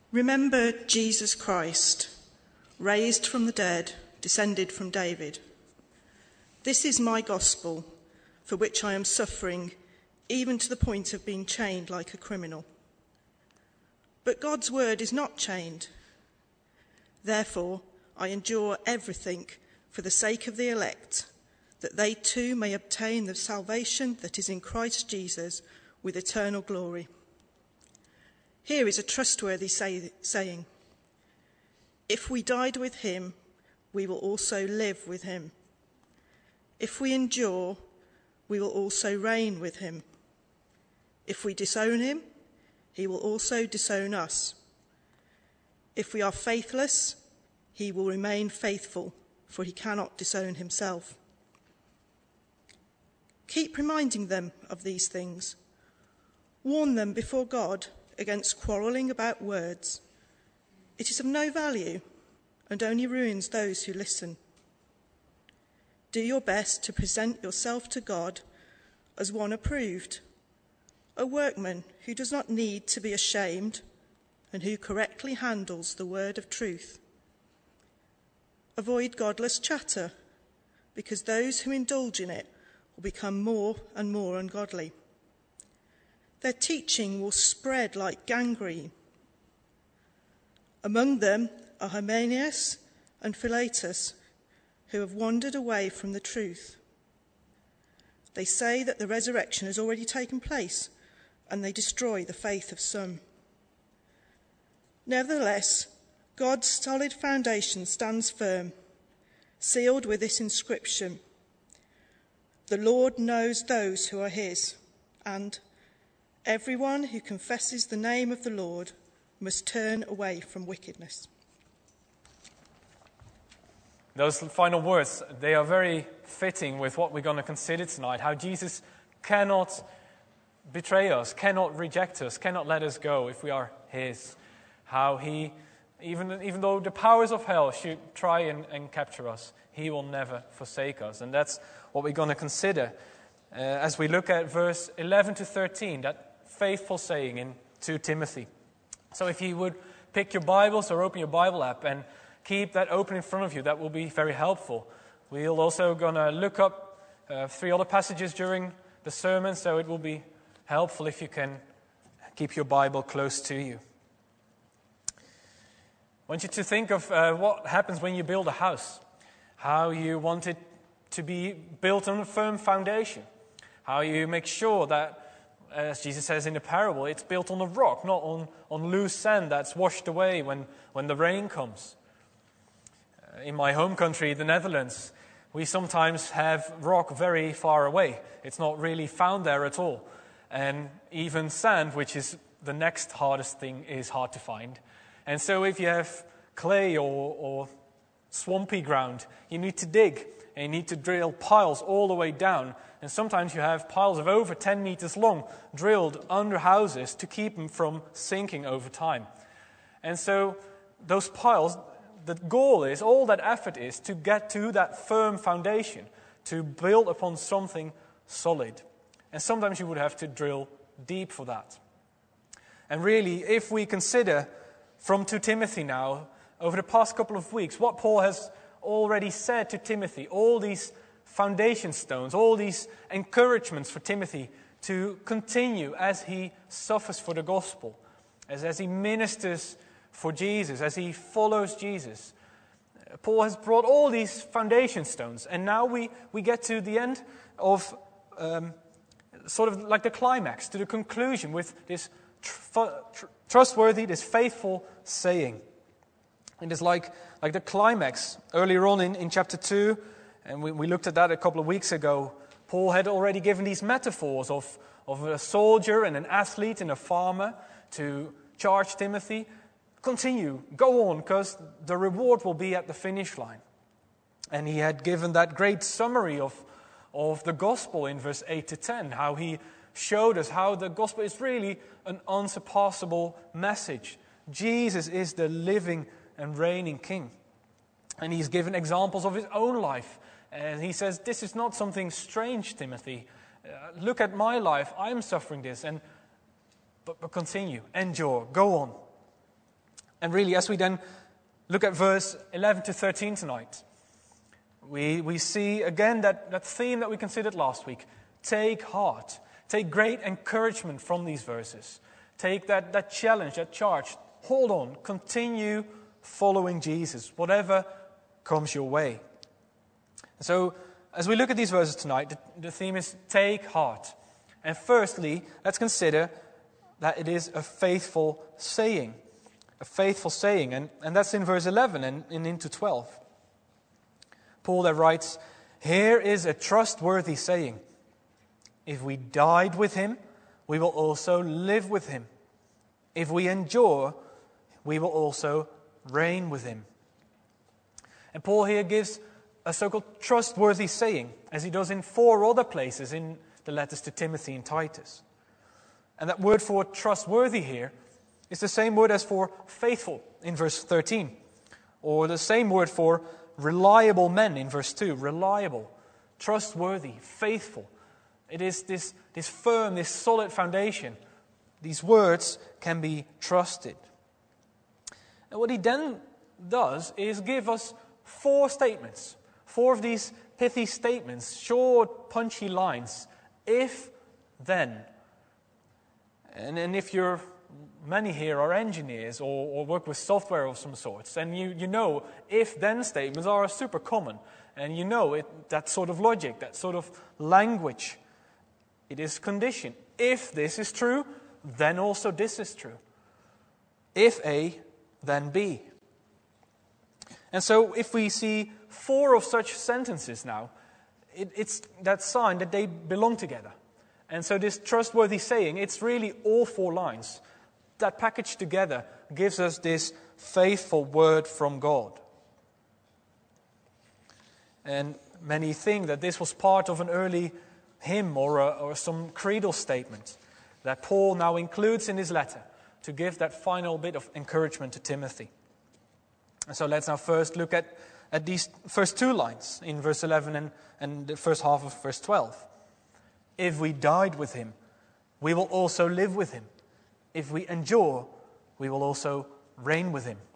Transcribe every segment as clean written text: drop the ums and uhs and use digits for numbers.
Remember Jesus Christ, raised from the dead, descended from David. This is my gospel, for which I am suffering, even to the point of being chained like a criminal. But God's word is not chained. Therefore, I endure everything for the sake of the elect, that they too may obtain the salvation that is in Christ Jesus with eternal glory. Here is a trustworthy saying: if we died with him, we will also live with him. If we endure, we will also reign with him. If we disown him, he will also disown us. If we are faithless, he will remain faithful, for he cannot disown himself. Keep reminding them of these things. Warn them before God against quarrelling about words. It is of no value and only ruins those who listen. Do your best to present yourself to God as one approved, a workman who does not need to be ashamed and who correctly handles the word of truth. Avoid godless chatter, because those who indulge in it will become more and more ungodly. Their teaching will spread like gangrene. Among them are Hymenaeus and Philetus, who have wandered away from the truth. They say that the resurrection has already taken place, and they destroy the faith of some. Nevertheless, God's solid foundation stands firm, sealed with this inscription: the Lord knows those who are his, and everyone who confesses the name of the Lord must turn away from wickedness. Those final words, they are very fitting with what we're going to consider tonight, how Jesus cannot betray us, cannot reject us, cannot let us go if we are his. How he, even though the powers of hell should try and capture us, he will never forsake us. And that's what we're going to consider as we look at verse 11 to 13, that faithful saying in 2 Timothy. So if you would pick your Bibles or open your Bible app and keep that open in front of you, that will be very helpful. We're also going to look up 3 other passages during the sermon, so it will be helpful if you can keep your Bible close to you. I want you to think of what happens when you build a house, how you want it to be built on a firm foundation, how you make sure that, as Jesus says in the parable, it's built on a rock, not on loose sand that's washed away when the rain comes. In my home country, the Netherlands, we sometimes have rock very far away. It's not really found there at all. And even sand, which is the next hardest thing, is hard to find. And so if you have clay or swampy ground, you need to dig and you need to drill piles all the way down. And sometimes you have piles of over 10 meters long drilled under houses to keep them from sinking over time. And so those piles, the goal is, all that effort is to get to that firm foundation, to build upon something solid. And sometimes you would have to drill deep for that. And really, if we consider from 2 Timothy now, over the past couple of weeks, what Paul has already said to Timothy, all these foundation stones, all these encouragements for Timothy to continue as he suffers for the gospel, as he ministers for Jesus, as he follows Jesus. Paul has brought all these foundation stones, and now we get to the end of sort of like the climax, to the conclusion with this trustworthy, this faithful saying. It is like the climax earlier on in chapter 2, and we looked at that a couple of weeks ago. Paul had already given these metaphors of a soldier and an athlete and a farmer to charge Timothy. Continue, go on, because the reward will be at the finish line. And he had given that great summary of the gospel in verse 8 to 10, how he showed us how the gospel is really an unsurpassable message. Jesus is the living and reigning King. And he's given examples of his own life. And he says, this is not something strange, Timothy. Look at my life. I'm suffering this. But continue. Endure. Go on. And really, as we then look at verse 11 to 13 tonight, we see again that theme that we considered last week. Take heart. Take great encouragement from these verses. Take that challenge, that charge. Hold on. Continue following Jesus, whatever comes your way. So, as we look at these verses tonight, the theme is take heart. And firstly, let's consider that it is a faithful saying. A faithful saying. And that's in verse 11 and into 12. Paul there writes, "Here is a trustworthy saying. If we died with him, we will also live with him. If we endure, we will also reign with him." And Paul here gives a so-called trustworthy saying, as he does in 4 other places in the letters to Timothy and Titus. And that word for trustworthy here is the same word as for faithful in verse 13, or the same word for reliable men in verse 2. Reliable, trustworthy, faithful. It is this firm, this solid foundation. These words can be trusted. And what he then does is give us 4 statements. 4 of these pithy statements, short, punchy lines. If, then. And if many here are engineers or work with software of some sorts, and you know if-then statements are super common. And you know that sort of logic, that sort of language. It is conditioned. If this is true, then also this is true. If A, then B. And so if we see 4 of such sentences now, it's that sign that they belong together. And so this trustworthy saying, it's really all 4 lines. That packaged together gives us this faithful word from God. And many think that this was part of an early hymn or some creedal statement that Paul now includes in his letter to give that final bit of encouragement to Timothy. And so let's now first look at these first 2 lines in verse 11 and the first half of verse 12. If we died with him, we will also live with him. If we endure, we will also reign with him.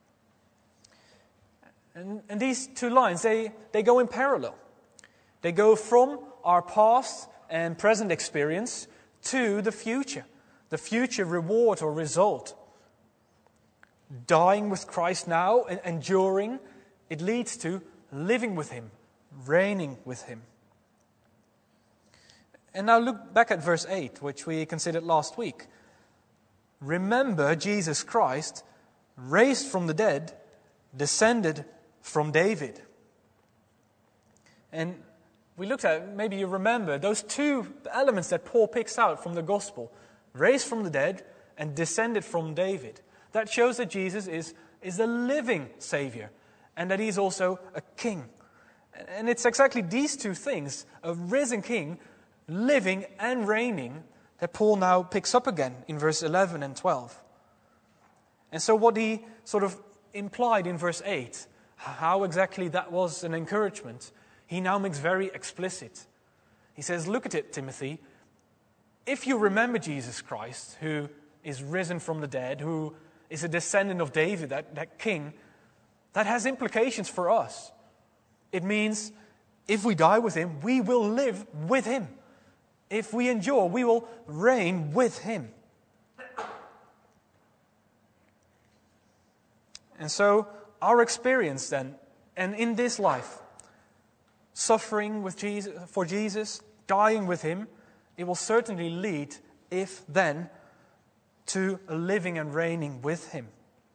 And these 2 lines, they go in parallel. They go from our past and present experience to the future reward or result. Dying with Christ now and enduring, it leads to living with him, reigning with him. And now look back at verse 8, which we considered last week. Remember Jesus Christ, raised from the dead, descended from David. And we looked at, maybe you remember, those 2 elements that Paul picks out from the gospel. Raised from the dead and descended from David. That shows that Jesus is a living Savior and that he's also a king. And it's exactly these 2 things, a risen king, living and reigning, that Paul now picks up again in verse 11 and 12. And so what he sort of implied in verse 8, how exactly that was an encouragement, he now makes very explicit. He says, look at it, Timothy. If you remember Jesus Christ, who is risen from the dead, who is a descendant of David, that king, that has implications for us. It means if we die with him, we will live with him. If we endure, we will reign with him. And so our experience then, and in this life, suffering with Jesus, for Jesus, dying with him, it will certainly lead, if then, to a living and reigning with him.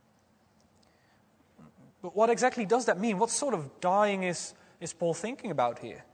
But what exactly does that mean? What sort of dying is Paul thinking about here?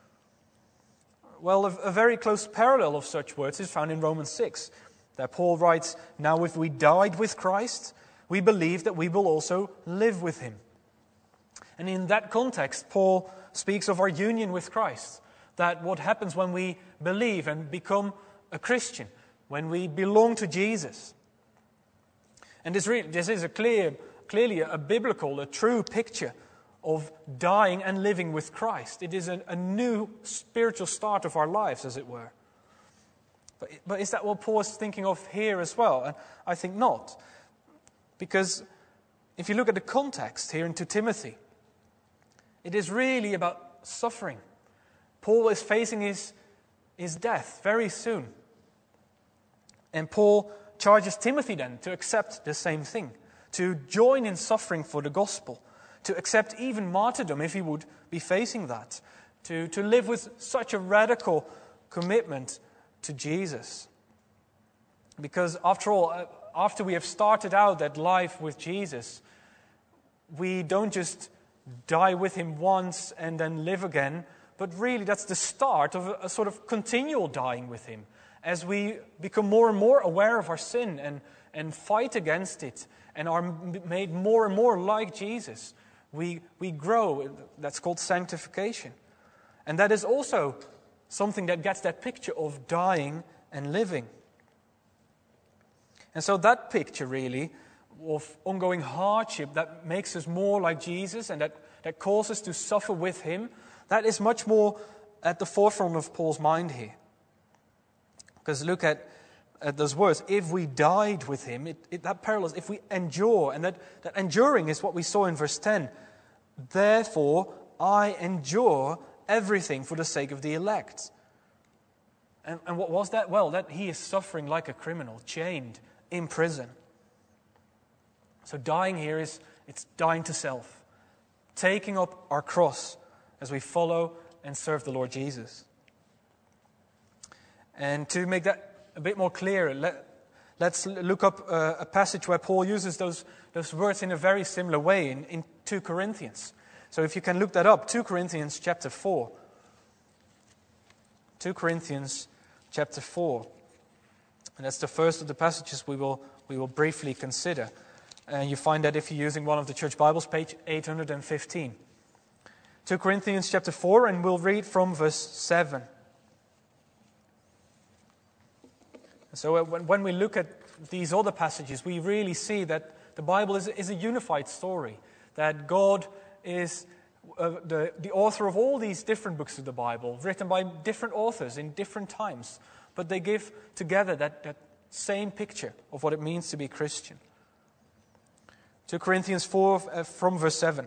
Well, a very close parallel of such words is found in Romans 6. There Paul writes, now if we died with Christ, we believe that we will also live with him. And in that context, Paul speaks of our union with Christ. That what happens when we believe and become a Christian, when we belong to Jesus. And this is clearly a biblical, a true picture of dying and living with Christ. It is a new spiritual start of our lives, as it were. But is that what Paul is thinking of here as well? And I think not. Because if you look at the context here in 2 Timothy, it is really about suffering. Paul is facing his death very soon. And Paul charges Timothy then to accept the same thing, to join in suffering for the gospel, to accept even martyrdom if he would be facing that, to live with such a radical commitment to Jesus. Because after all, after we have started out that life with Jesus, we don't just die with him once and then live again, but really that's the start of a sort of continual dying with him. As we become more and more aware of our sin and fight against it and are made more and more like Jesus, we grow. That's called sanctification. And that is also something that gets that picture of dying and living. And so that picture really of ongoing hardship that makes us more like Jesus and that calls us to suffer with him, that is much more at the forefront of Paul's mind here. Because look at those words, if we died with him, that parallels, if we endure, and that enduring is what we saw in verse 10. Therefore, I endure everything for the sake of the elect. And what was that? Well, that he is suffering like a criminal, chained in prison. So dying here it's dying to self, taking up our cross as we follow and serve the Lord Jesus. And to make that a bit more clear, let's look up a passage where Paul uses those words in a very similar way in 2 Corinthians. So if you can look that up, 2 Corinthians chapter 4. 2 Corinthians chapter 4. And that's the first of the passages we will briefly consider. And you find that if you're using one of the church Bibles, page 815. 2 Corinthians chapter 4, and we'll read from verse 7. So when we look at these other passages, we really see that the Bible is a unified story. That God is the author of all these different books of the Bible, written by different authors in different times. But they give together that same picture of what it means to be Christian. 2 Corinthians 4 from verse 7.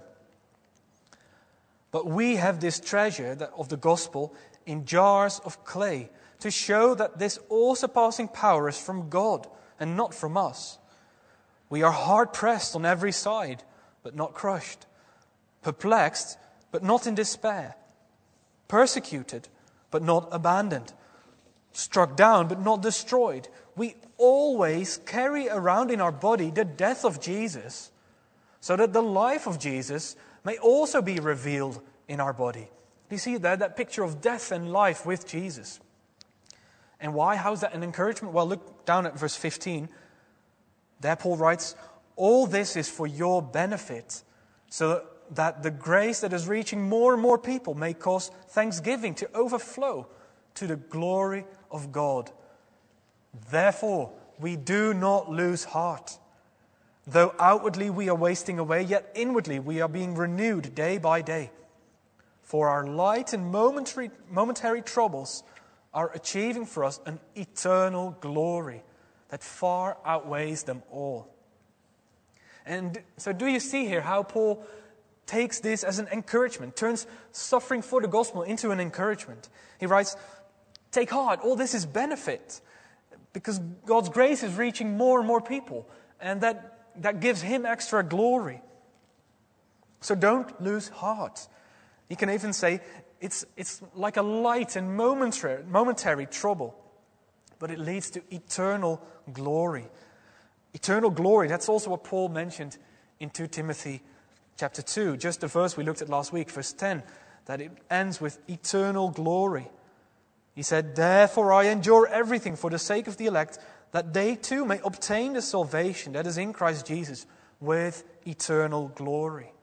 But we have this treasure of the gospel in jars of clay, to show that this all-surpassing power is from God and not from us. We are hard-pressed on every side, but not crushed. Perplexed, but not in despair. Persecuted, but not abandoned. Struck down, but not destroyed. We always carry around in our body the death of Jesus, so that the life of Jesus may also be revealed in our body. Do you see that picture of death and life with Jesus? And why? How is that an encouragement? Well, look down at verse 15. There Paul writes, all this is for your benefit, so that the grace that is reaching more and more people may cause thanksgiving to overflow to the glory of God. Therefore, we do not lose heart. Though outwardly we are wasting away, yet inwardly we are being renewed day by day. For our light and momentary troubles are achieving for us an eternal glory that far outweighs them all. And so do you see here how Paul takes this as an encouragement, turns suffering for the gospel into an encouragement? He writes, take heart, all this is benefit, because God's grace is reaching more and more people, and that gives him extra glory. So don't lose heart. He can even say, it's like a light and momentary trouble, but it leads to eternal glory. Eternal glory, that's also what Paul mentioned in 2 Timothy chapter 2, just the verse we looked at last week, verse 10, that it ends with eternal glory. He said, therefore I endure everything for the sake of the elect, that they too may obtain the salvation that is in Christ Jesus with eternal glory.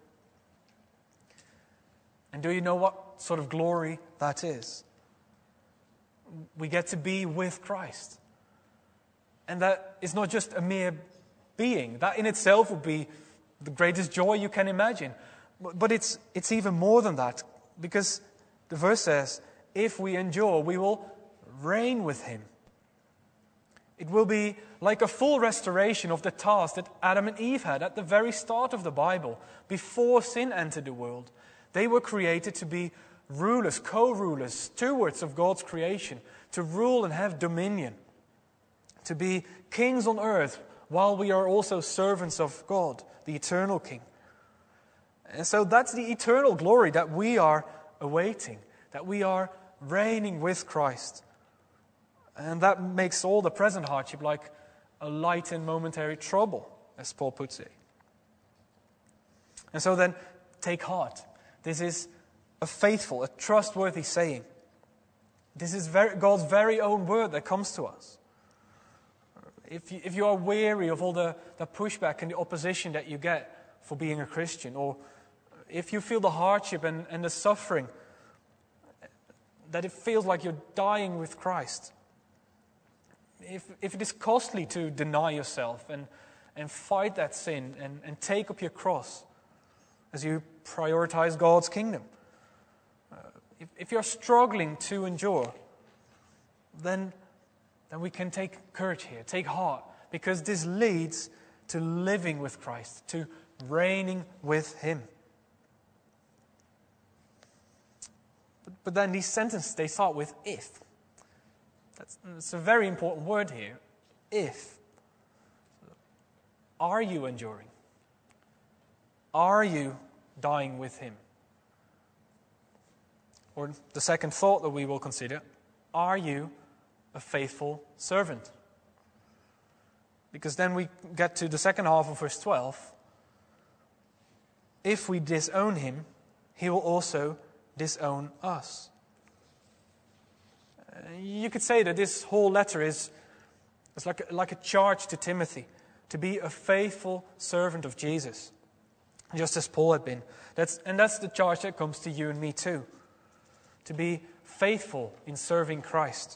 And do you know what sort of glory that is? We get to be with Christ. And that is not just a mere being. That in itself would be the greatest joy you can imagine. But it's even more than that. Because the verse says, if we endure, we will reign with him. It will be like a full restoration of the task that Adam and Eve had at the very start of the Bible, before sin entered the world. They were created to be rulers, co-rulers, stewards of God's creation, to rule and have dominion, to be kings on earth, while we are also servants of God, the eternal King. And so that's the eternal glory that we are awaiting, that we are reigning with Christ. And that makes all the present hardship like a light and momentary trouble, as Paul puts it. And so then, take heart. This is a faithful, a trustworthy saying. This is God's very own word that comes to us. If you are weary of all the pushback and the opposition that you get for being a Christian, or if you feel the hardship and the suffering, that it feels like you're dying with Christ, if it is costly to deny yourself and fight that sin and take up your cross as you prioritize God's kingdom, if you're struggling to endure, then we can take courage here, take heart, because this leads to living with Christ, to reigning with Him. But then these sentences, they start with if. That's a very important word here. If. Are you enduring? Are you dying with Him? Or the second thought that we will consider, are you a faithful servant? Because then we get to the second half of verse 12. If we disown Him, He will also disown us. You could say that this whole letter is like a charge to Timothy to be a faithful servant of Jesus, just as Paul had been. That's the charge that comes to you and me too, to be faithful in serving Christ.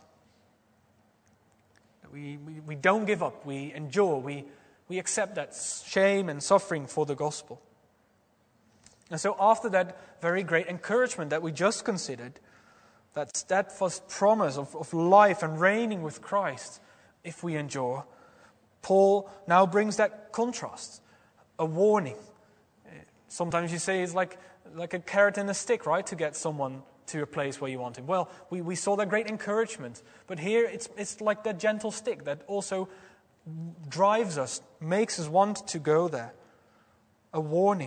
We don't give up, we endure, we accept that shame and suffering for the gospel. And so after that very great encouragement that we just considered, that steadfast promise of life and reigning with Christ if we endure, Paul now brings that contrast, a warning. Sometimes you say it's like a carrot and a stick, right, to get someone to a place where you want him. Well, we saw that great encouragement, but here it's like that gentle stick that also drives us, makes us want to go there. A warning.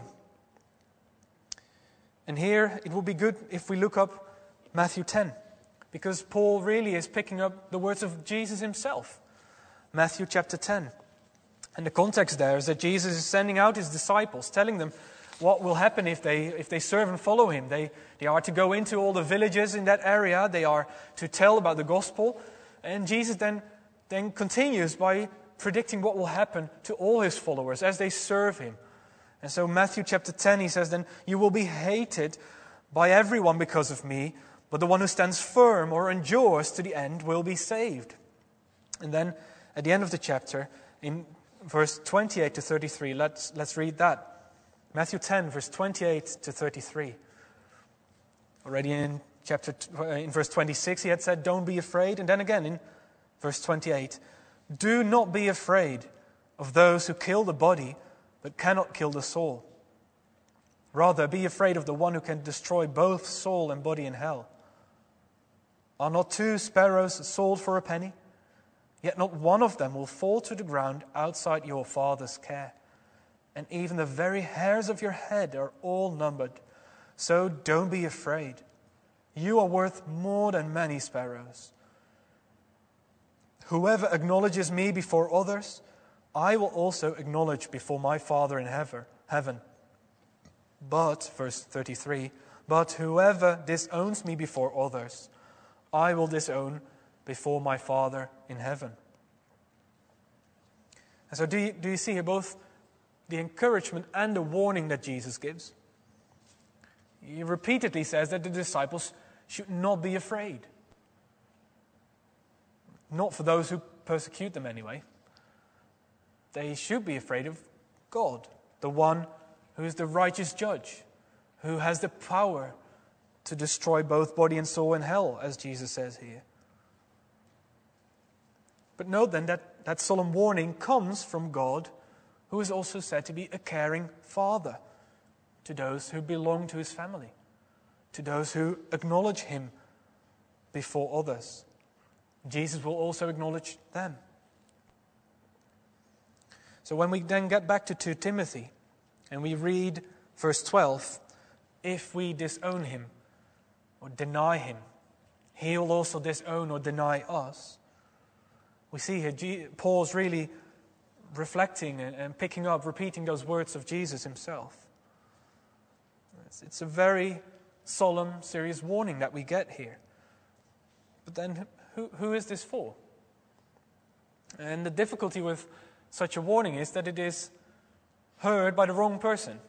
And here it would be good if we look up Matthew 10, because Paul really is picking up the words of Jesus himself. Matthew chapter 10. And the context there is that Jesus is sending out his disciples, telling them what will happen if they serve and follow him. They are to go into all the villages in that area. They are to tell about the gospel. And Jesus then continues by predicting what will happen to all his followers as they serve him. And so Matthew chapter 10, he says, then you will be hated by everyone because of me, but the one who stands firm or endures to the end will be saved. And then at the end of the chapter, in verse 28 to 33, let's read that. Matthew 10, verse 28 to 33. Already in verse 26, he had said, don't be afraid. And then again in verse 28, do not be afraid of those who kill the body, but cannot kill the soul. Rather, be afraid of the one who can destroy both soul and body in hell. Are not 2 sparrows sold for a penny? Yet not one of them will fall to the ground outside your Father's care. And even the very hairs of your head are all numbered. So don't be afraid. You are worth more than many sparrows. Whoever acknowledges me before others, I will also acknowledge before my Father in heaven. But, verse 33, but whoever disowns me before others, I will disown before my Father in heaven. And so do you see here both the encouragement and the warning that Jesus gives? He repeatedly says that the disciples should not be afraid. Not for those who persecute them anyway. They should be afraid of God, the one who is the righteous judge, who has the power to destroy both body and soul in hell, as Jesus says here. But note then that solemn warning comes from God, who is also said to be a caring Father to those who belong to his family, to those who acknowledge him before others. Jesus will also acknowledge them. So when we then get back to 2 Timothy and we read verse 12, if we disown him or deny him, he will also disown or deny us. We see here Paul's really reflecting and picking up, repeating those words of Jesus himself. It's a very solemn, serious warning that we get here. But then who is this for? And the difficulty with such a warning is that it is heard by the wrong person.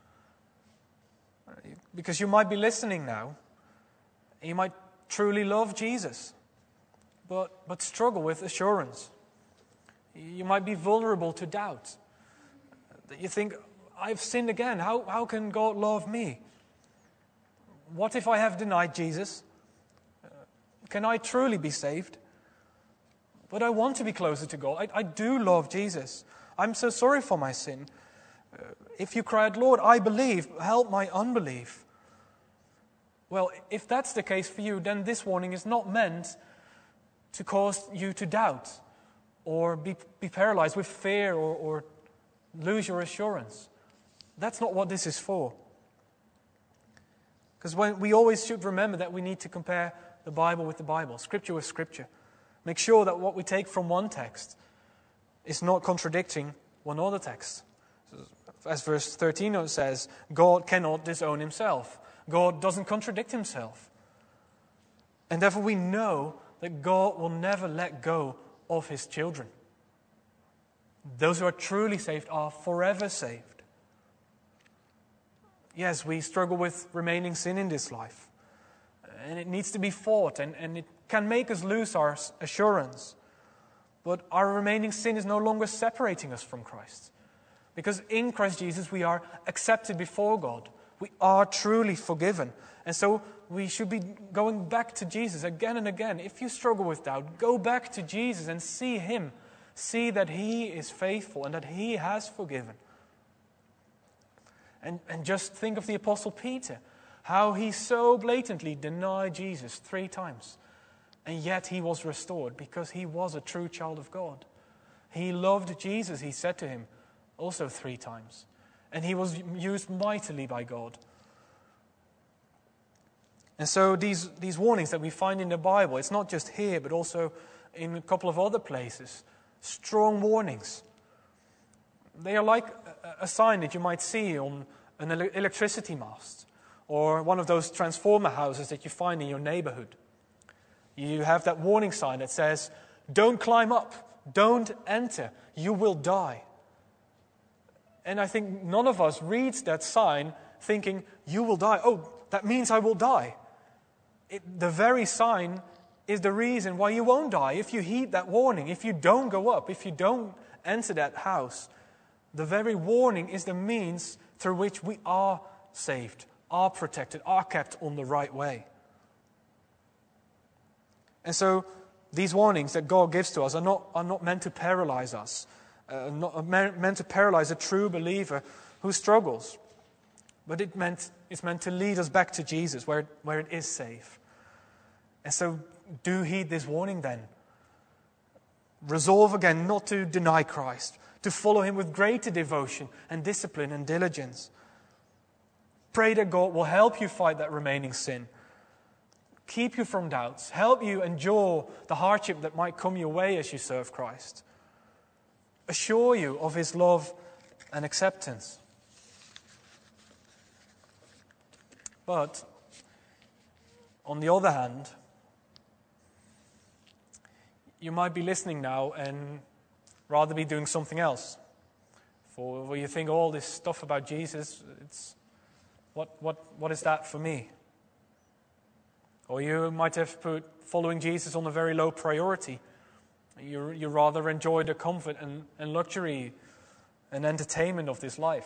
Because you might be listening now, and you might truly love Jesus, but struggle with assurance. You might be vulnerable to doubt. That you think, I've sinned again. How can God love me? What if I have denied Jesus? Can I truly be saved? But I want to be closer to God. I do love Jesus. I'm so sorry for my sin. If you cried, Lord, I believe, help my unbelief. Well, if that's the case for you, then this warning is not meant to cause you to doubt or be paralyzed with fear or lose your assurance. That's not what this is for. Because we always should remember that we need to compare the Bible with the Bible, Scripture with Scripture. Make sure that what we take from one text is not contradicting one other text. As verse 13 says, God cannot disown himself. God doesn't contradict himself. And therefore we know that God will never let go of his children. Those who are truly saved are forever saved. Yes, we struggle with remaining sin in this life. And it needs to be fought, and it can make us lose our assurance. But our remaining sin is no longer separating us from Christ. Because in Christ Jesus we are accepted before God. We are truly forgiven. And so we should be going back to Jesus again and again. If you struggle with doubt, go back to Jesus and see him. See that he is faithful and that he has forgiven. And just think of the Apostle Peter, how he so blatantly denied Jesus 3 times. And yet he was restored because he was a true child of God. He loved Jesus, he said to him, also 3 times. And he was used mightily by God. And so these warnings that we find in the Bible, it's not just here, but also in a couple of other places. Strong warnings. They are like a sign that you might see on an electricity mast or one of those transformer houses that you find in your neighborhood. You have that warning sign that says, don't climb up, don't enter, you will die. And I think none of us reads that sign thinking, you will die. Oh, that means I will die. The very sign is the reason why you won't die. If you heed that warning, if you don't go up, if you don't enter that house, the very warning is the means through which we are saved, are protected, are kept on the right way. And so these warnings that God gives to us are not meant to paralyze us, not meant to paralyze a true believer who struggles. But it's meant to lead us back to Jesus where it is safe. And so do heed this warning then. Resolve again not to deny Christ, to follow him with greater devotion and discipline and diligence. Pray that God will help you fight that remaining sin. Keep you from doubts. Help you endure the hardship that might come your way as you serve Christ. Assure you of his love and acceptance. But, on the other hand, you might be listening now and rather be doing something else. For you think all this stuff about Jesus, what is that for me? Or you might have put following Jesus on a very low priority. You rather enjoy the comfort and luxury and entertainment of this life.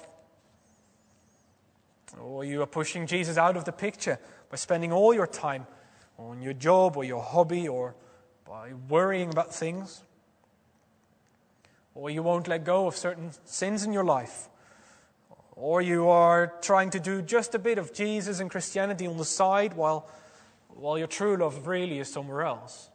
Or you are pushing Jesus out of the picture by spending all your time on your job or your hobby or by worrying about things. or you won't let go of certain sins in your life, or you are trying to do just a bit of Jesus and Christianity on the side while your true love really is somewhere else,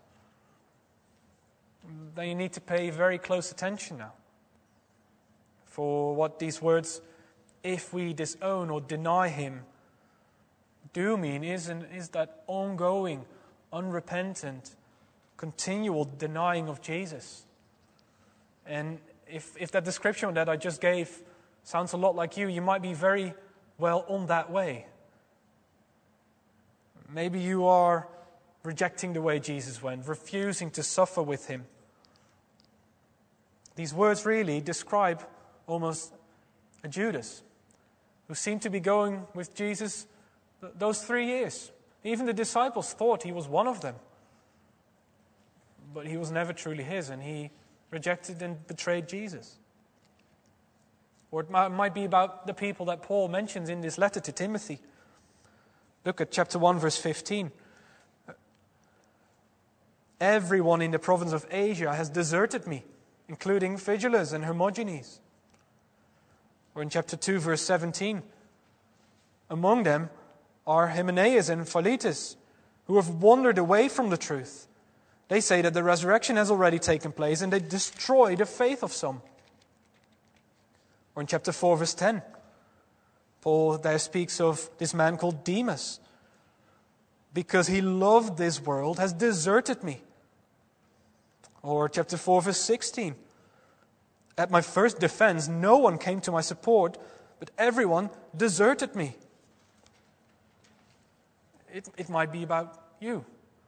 then you need to pay very close attention now. For what these words, if we disown or deny him, do mean is that ongoing, unrepentant, continual denying of Jesus. And if that description that I just gave sounds a lot like you might be very well on that way. Maybe you are rejecting the way Jesus went, refusing to suffer with him. These words really describe almost a Judas who seemed to be going with Jesus those 3 years. Even the disciples thought he was one of them. But he was never truly his, and he rejected and betrayed Jesus. Or it might be about the people that Paul mentions in this letter to Timothy. Look at chapter 1, verse 15. Everyone in the province of Asia has deserted me, including Phygelus and Hermogenes. Or in chapter 2, verse 17. Among them are Hymenaeus and Philetus, who have wandered away from the truth. They say that the resurrection has already taken place, and they destroy the faith of some. Or in chapter 4, verse 10, Paul there speaks of this man called Demas. Because he loved this world, has deserted me. Or chapter 4, verse 16, at my first defense, no one came to my support, but everyone deserted me. It might be about you.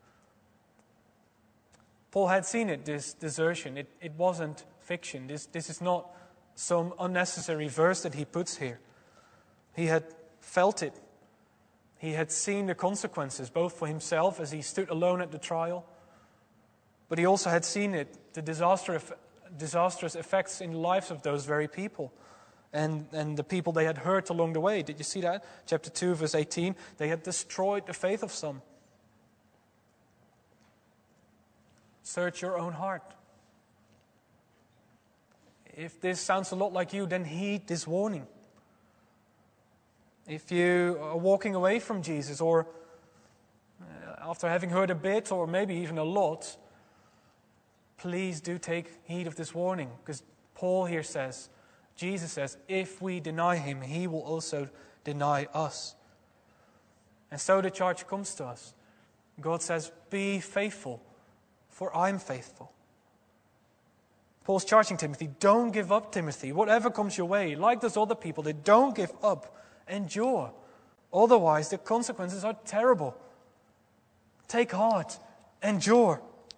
Paul had seen it, this desertion. It wasn't fiction. This is not some unnecessary verse that he puts here. He had felt it. He had seen the consequences, both for himself as he stood alone at the trial, but he also had seen it, the disastrous effects in the lives of those very people and the people they had hurt along the way. Did you see that? Chapter 2, verse 18, they had destroyed the faith of some. Search your own heart. If this sounds a lot like you, then heed this warning. If you are walking away from Jesus, or after having heard a bit, or maybe even a lot, please do take heed of this warning, because Paul here says, Jesus says, if we deny him, he will also deny us. And so the charge comes to us. God says, be faithful, for I'm faithful. Paul's charging Timothy, don't give up, Timothy. Whatever comes your way, like those other people, they don't give up. Endure. Otherwise, the consequences are terrible. Take heart. Endure.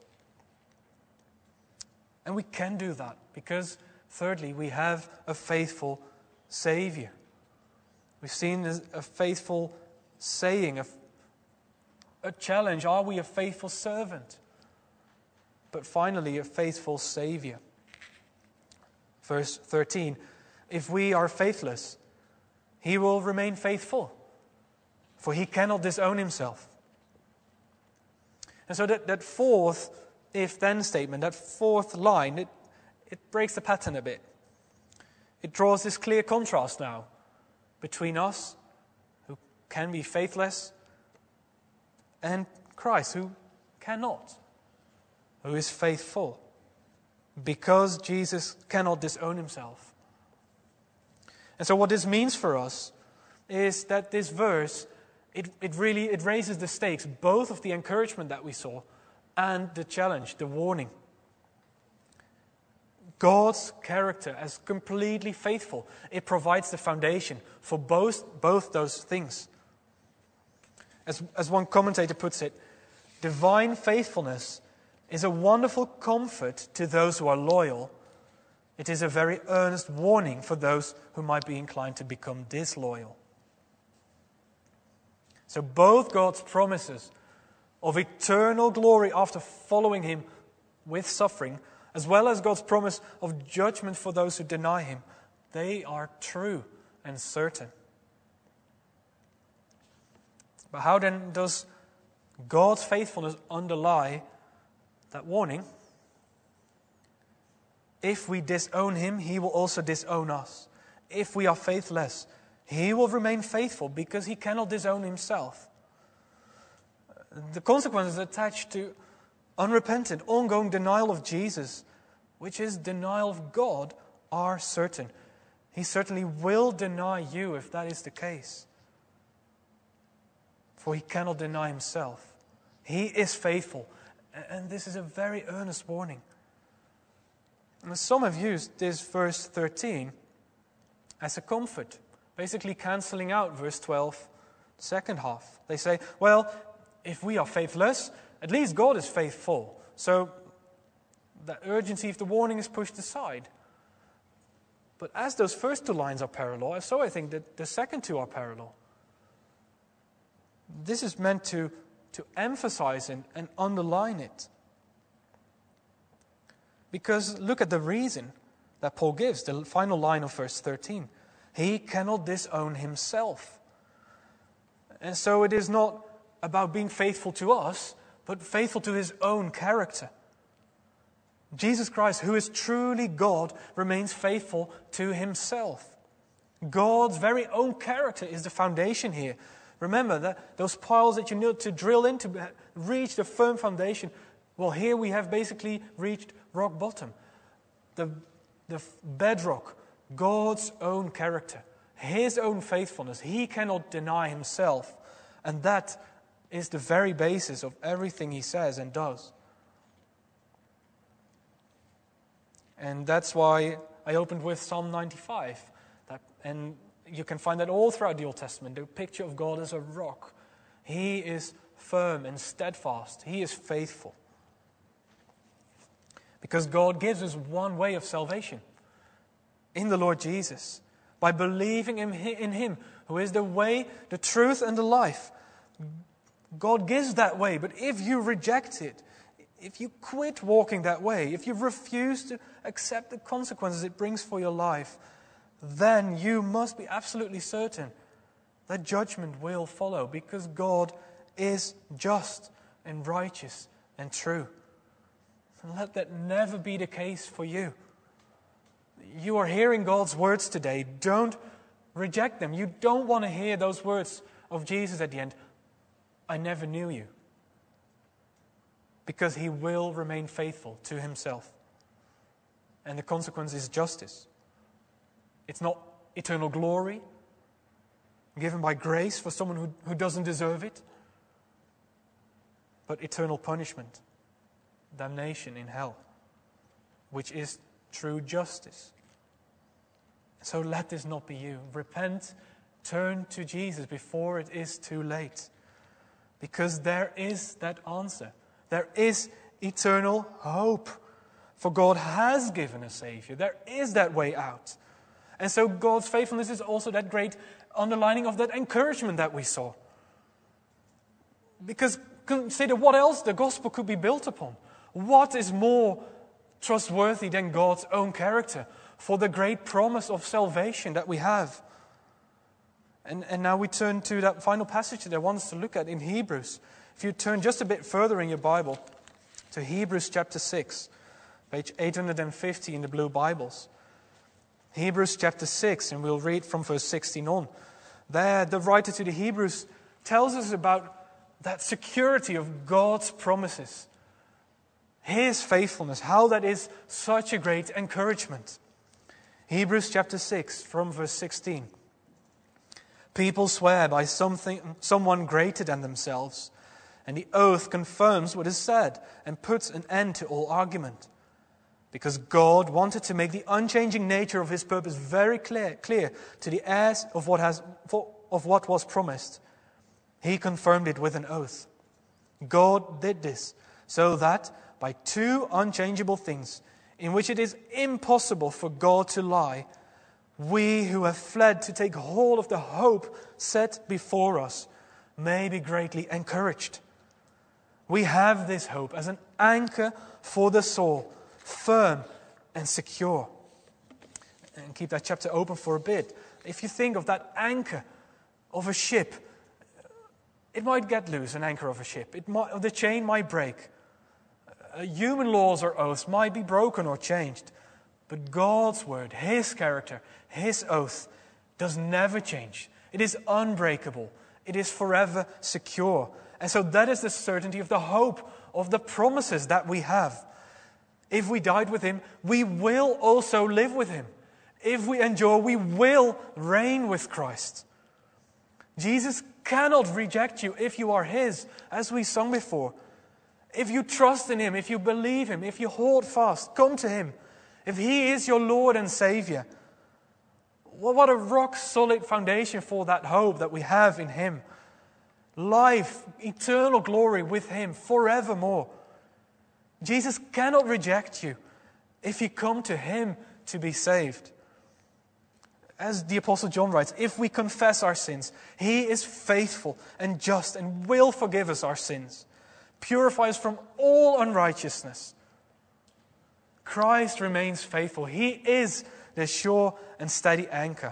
And we can do that because, thirdly, we have a faithful Savior. We've seen a faithful saying, a challenge. Are we a faithful servant? But finally, a faithful Savior. Verse 13, if we are faithless, he will remain faithful, for he cannot disown himself. And so that fourth if-then statement, that fourth line, it breaks the pattern a bit. It draws this clear contrast now between us, who can be faithless, and Christ, who cannot, who is faithful, because Jesus cannot disown himself. And so what this means for us is that this verse, it raises the stakes, both of the encouragement that we saw and the challenge, the warning. God's character as completely faithful, it provides the foundation for both those things. As one commentator puts it, divine faithfulness is a wonderful comfort to those who are loyal. It is a very earnest warning for those who might be inclined to become disloyal. So both God's promises of eternal glory after following him with suffering, as well as God's promise of judgment for those who deny him, they are true and certain. But how then does God's faithfulness underlie that warning? If we disown him, he will also disown us. If we are faithless, he will remain faithful because he cannot disown himself. The consequences attached to unrepentant, ongoing denial of Jesus, which is denial of God, are certain. He certainly will deny you if that is the case. For he cannot deny himself. He is faithful. And this is a very earnest warning. And some have used this verse 13 as a comfort, basically cancelling out verse 12, the second half. They say, well, if we are faithless, at least God is faithful. So the urgency of the warning is pushed aside. But as those first two lines are parallel, so I think that the second two are parallel. This is meant to emphasize and underline it. Because look at the reason that Paul gives, the final line of verse 13. He cannot disown himself. And so it is not about being faithful to us, but faithful to his own character. Jesus Christ, who is truly God, remains faithful to himself. God's very own character is the foundation here. Remember that those piles that you need to drill in to reach the firm foundation. Well, here we have basically reached rock bottom. The bedrock, God's own character, his own faithfulness. He cannot deny himself. And that is the very basis of everything he says and does. And that's why I opened with Psalm 95. And you can find that all throughout the Old Testament, the picture of God as a rock. He is firm and steadfast. He is faithful. Because God gives us one way of salvation, in the Lord Jesus, by believing in him, who is the way, the truth, and the life. God gives that way, but if you reject it, if you quit walking that way, if you refuse to accept the consequences it brings for your life, then you must be absolutely certain that judgment will follow, because God is just and righteous and true. And let that never be the case for you. You are hearing God's words today. Don't reject them. You don't want to hear those words of Jesus at the end. I never knew you. Because he will remain faithful to himself. And the consequence is justice. It's not eternal glory given by grace for someone who doesn't deserve it, but eternal punishment, damnation in hell, which is true justice. So let this not be you. Repent, turn to Jesus before it is too late, because there is that answer. There is eternal hope, for God has given a Savior. There is that way out. And so God's faithfulness is also that great underlining of that encouragement that we saw. Because consider what else the gospel could be built upon. What is more trustworthy than God's own character for the great promise of salvation that we have? And now we turn to that final passage that I want us to look at in Hebrews. If you turn just a bit further in your Bible to Hebrews chapter 6, page 850 in the blue Bibles. Hebrews chapter 6, and we'll read from verse 16 on. There, the writer to the Hebrews tells us about that security of God's promises, his faithfulness, how that is such a great encouragement. Hebrews chapter 6, from verse 16. People swear by someone greater than themselves, and the oath confirms what is said and puts an end to all argument. Because God wanted to make the unchanging nature of his purpose very clear to the heirs of what was promised. He confirmed it with an oath. God did this so that by two unchangeable things, in which it is impossible for God to lie, we who have fled to take hold of the hope set before us may be greatly encouraged. We have this hope as an anchor for the soul, firm and secure. And keep that chapter open for a bit. If you think of that anchor of a ship, it might get loose, an anchor of a ship. The chain might break. Human laws or oaths might be broken or changed. But God's word, his character, his oath does never change. It is unbreakable. It is forever secure. And so that is the certainty of the hope of the promises that we have. If we died with him, we will also live with him. If we endure, we will reign with Christ. Jesus cannot reject you if you are his, as we sung before. If you trust in him, if you believe him, if you hold fast, come to him. If he is your Lord and Savior, what a rock-solid foundation for that hope that we have in him. Life, eternal glory with him forevermore. Jesus cannot reject you if you come to him to be saved. As the Apostle John writes, if we confess our sins, he is faithful and just and will forgive us our sins, purify us from all unrighteousness. Christ remains faithful. He is the sure and steady anchor.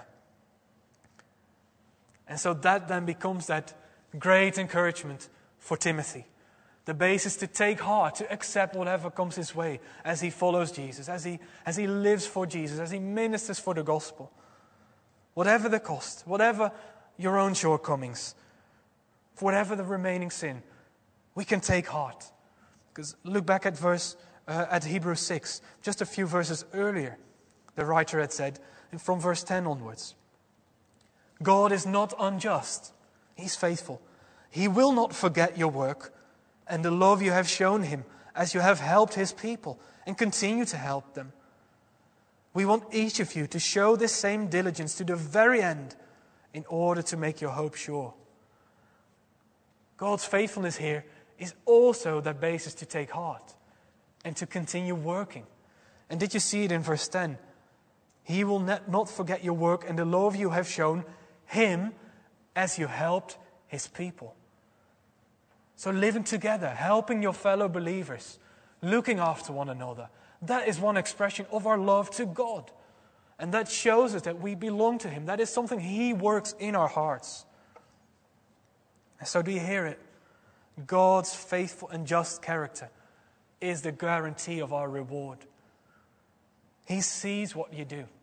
And so that then becomes that great encouragement for Timothy. The basis to take heart, to accept whatever comes his way as he follows Jesus, as he lives for Jesus, as he ministers for the gospel. Whatever the cost, whatever your own shortcomings, whatever the remaining sin, we can take heart. Because look back at Hebrews 6, just a few verses earlier. The writer had said, and from verse 10 onwards, God is not unjust. He's faithful. He will not forget your work and the love you have shown him as you have helped his people and continue to help them. We want each of you to show this same diligence to the very end in order to make your hope sure. God's faithfulness here is also the basis to take heart and to continue working. And did you see it in verse 10? He will not forget your work and the love you have shown him as you helped his people. So living together, helping your fellow believers, looking after one another, that is one expression of our love to God. And that shows us that we belong to him. That is something he works in our hearts. And so do you hear it? God's faithful and just character is the guarantee of our reward. He sees what you do.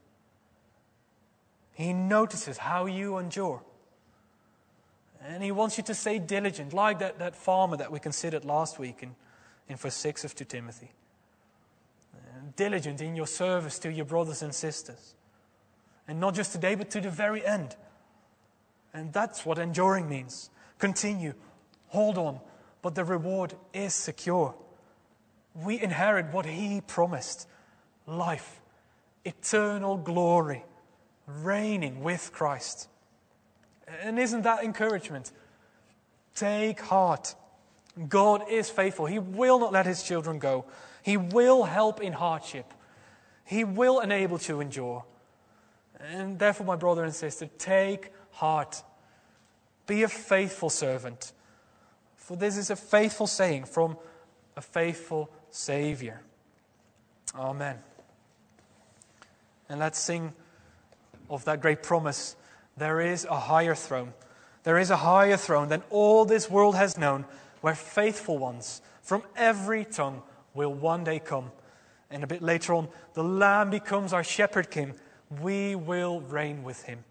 He notices how you endure. And he wants you to stay diligent, like that farmer that we considered last week in verse 6 of 2 Timothy. Diligent in your service to your brothers and sisters. And not just today, but to the very end. And that's what enduring means. Continue, hold on, but the reward is secure. We inherit what he promised. Life, eternal glory, reigning with Christ. And isn't that encouragement? Take heart. God is faithful. He will not let his children go. He will help in hardship. He will enable to endure. And therefore, my brother and sister, take heart. Be a faithful servant. For this is a faithful saying from a faithful Savior. Amen. And let's sing of that great promise. There is a higher throne. There is a higher throne than all this world has known, where faithful ones from every tongue will one day come. And a bit later on, the Lamb becomes our shepherd king. We will reign with him.